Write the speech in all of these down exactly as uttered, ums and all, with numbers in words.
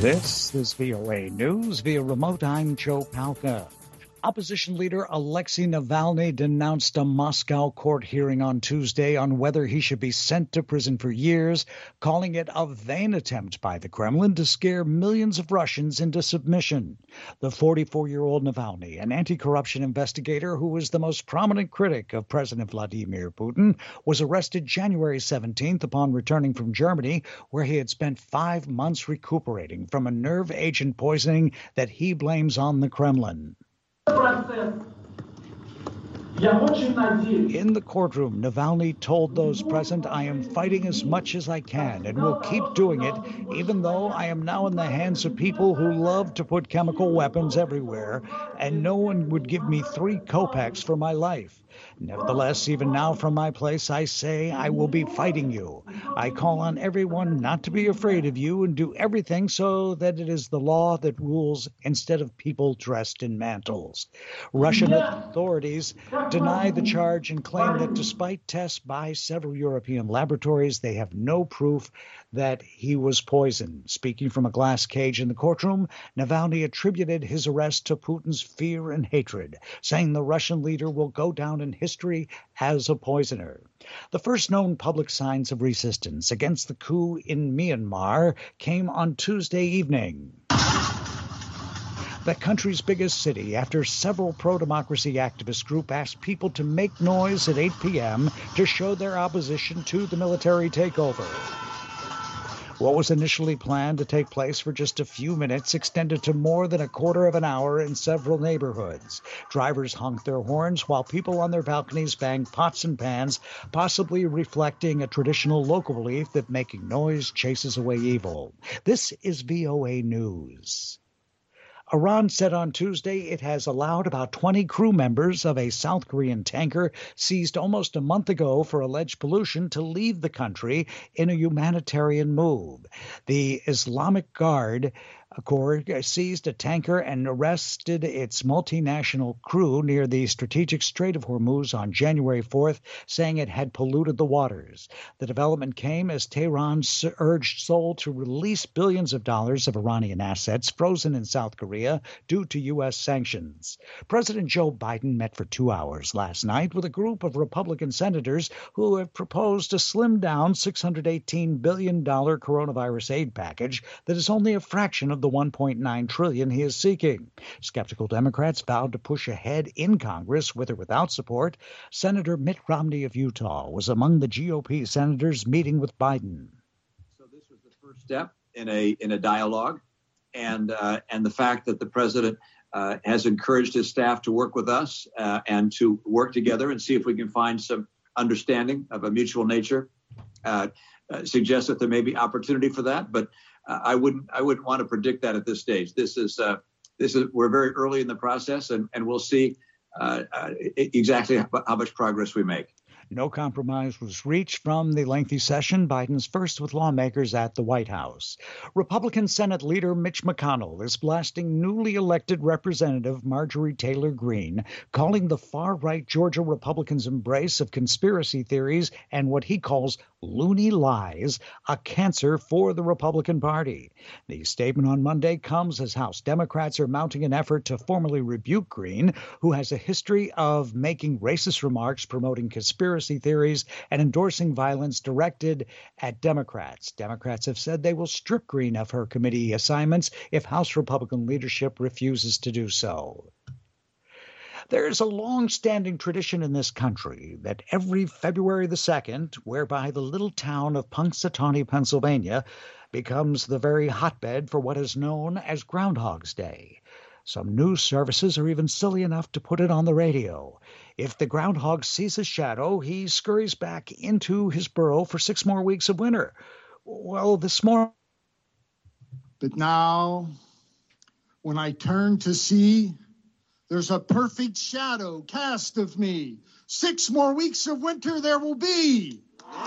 This is V O A News. Via remote, I'm Joe Palca. Opposition leader Alexei Navalny denounced a Moscow court hearing on Tuesday on whether he should be sent to prison for years, calling it a vain attempt by the Kremlin to scare millions of Russians into submission. The forty-four-year-old Navalny, an anti-corruption investigator who was the most prominent critic of President Vladimir Putin, was arrested January seventeenth upon returning from Germany, where he had spent five months recuperating from a nerve agent poisoning that he blames on the Kremlin. In the courtroom, Navalny told those present, "I am fighting as much as I can and will keep doing it, even though I am now in the hands of people who love to put chemical weapons everywhere, and no one would give me three kopecks for my life. Nevertheless, even now from my place, I say I will be fighting you. I call on everyone not to be afraid of you and do everything so that it is the law that rules instead of people dressed in mantles." Russian authorities deny the charge and claim that despite tests by several European laboratories, they have no proof that he was poisoned. Speaking from a glass cage in the courtroom, Navalny attributed his arrest to Putin's fear and hatred, saying the Russian leader will go down in history as a poisoner. The first known public signs of resistance against the coup in Myanmar came on Tuesday evening. The country's biggest city, after several pro-democracy activist groups asked people to make noise at eight p.m. to show their opposition to the military takeover. What was initially planned to take place for just a few minutes extended to more than a quarter of an hour in several neighborhoods. Drivers honked their horns while people on their balconies banged pots and pans, possibly reflecting a traditional local belief that making noise chases away evil. This is V O A News. Iran said on Tuesday it has allowed about twenty crew members of a South Korean tanker seized almost a month ago for alleged pollution to leave the country in a humanitarian move. The Islamic Guard Corps seized a tanker and arrested its multinational crew near the strategic Strait of Hormuz on January fourth, saying it had polluted the waters. The development came as Tehran urged Seoul to release billions of dollars of Iranian assets frozen in South Korea due to U S sanctions. President Joe Biden met for two hours last night with a group of Republican senators who have proposed a slimmed-down six hundred eighteen billion dollars coronavirus aid package that is only a fraction of the one point nine trillion dollars he is seeking. Skeptical Democrats vowed to push ahead in Congress with or without support. Senator Mitt Romney of Utah was among the G O P senators meeting with Biden. So this was the first step in a in a dialogue, and uh, and the fact that the president uh, has encouraged his staff to work with us uh, and to work together and see if we can find some understanding of a mutual nature uh, uh, suggests that there may be opportunity for that, but Uh, I wouldn't. I wouldn't want to predict that at this stage. This is. Uh, this is. We're very early in the process, and, and we'll see uh, uh, exactly how, how much progress we make. No compromise was reached from the lengthy session, Biden's first with lawmakers at the White House. Republican Senate leader Mitch McConnell is blasting newly elected Representative Marjorie Taylor Greene, calling the far-right Georgia Republicans' embrace of conspiracy theories and what he calls loony lies a cancer for the Republican Party. The statement on Monday comes as House Democrats are mounting an effort to formally rebuke Greene, who has a history of making racist remarks, promoting conspiracy theories, and endorsing violence directed at Democrats. Democrats have said they will strip Greene of her committee assignments if House Republican leadership refuses to do so. There's a long-standing tradition in this country that every February the second, whereby the little town of Punxsutawney, Pennsylvania, becomes the very hotbed for what is known as Groundhog's Day. Some news services are even silly enough to put it on the radio. If the groundhog sees a shadow, he scurries back into his burrow for six more weeks of winter. Well, this morning... But now, when I turn to see, there's a perfect shadow cast of me. Six more weeks of winter there will be.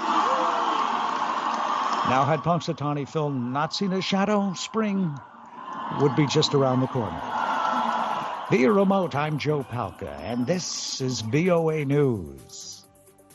Now, had Punxsutawney Phil not seen a shadow, spring would be just around the corner. Via remote, I'm Joe Palca, and this is V O A News.